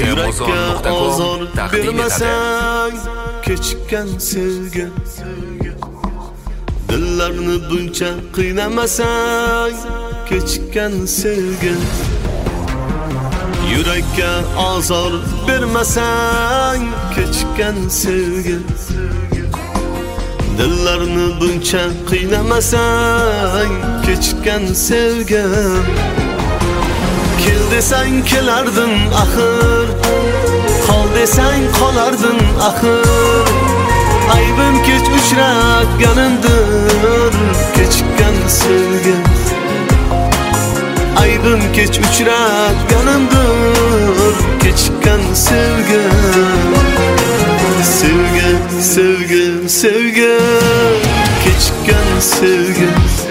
Amazon.com taqdim etadi. Kechikkan sevgi, dillarni buncha qiynamasang, kechikkan sevgi, yurakka azor bermasang, kechikkan sevgi, dillarni buncha qiynamasang, kechikkan sevgi. Kel desang kelardin axir, qol desang qolardin axir. Aybim kech uchratganimdir, kechikkan sevgi. Aybim kech uchratganimdir, kechikkan sevgi. Sevgi, sevgi, sevgi, kechikkan sevgi.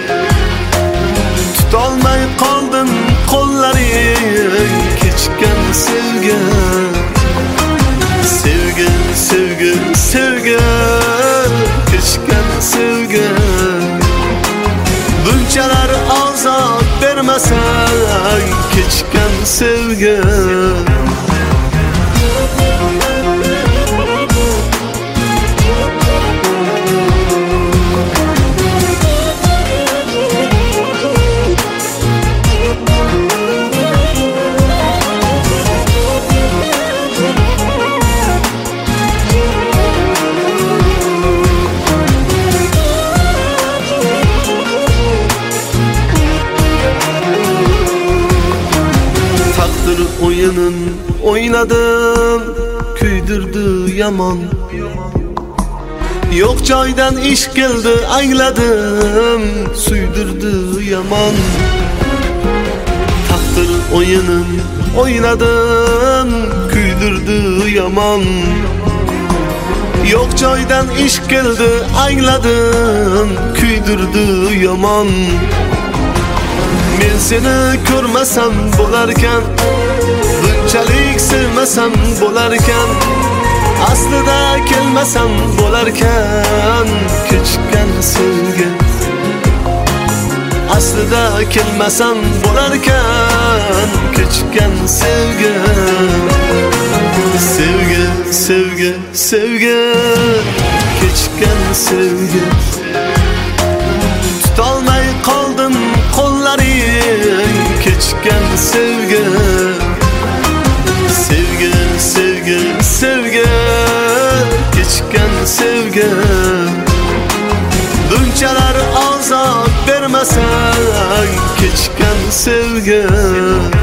Tutolmay qoldim qo'llaring, kechikkan sevgi. Sevgi, sevgi, sevgi, kechikkan sevgi. Bunchalar azor bermasang, kechikkan sevgi. Oyunun oynadım, küydürdü yaman. Yok joydan ish keldi, angladim, suydurdu yaman. Taqdir oyunun oynadim, küydürdü yaman. Yok joydan ish keldi, angladim, küydürdü yaman. Men seni ko'rmasam bo'larkan, bunchalik sevmasam bo'larkan, aslida kelmasam bo'larkan, kechikkan sevgi. Aslida kelmasam bo'larkan, kechikkan sevgi. Sevgi, sevgi, sevgi, kechikkan sevgi. Tutolmay qoldim qo'llaring, kechikkan sevgi. Sevgi, sevgi, sevgi, kechikkan sevgi. Bunchalar azor bermasang, kechikkan sevgi.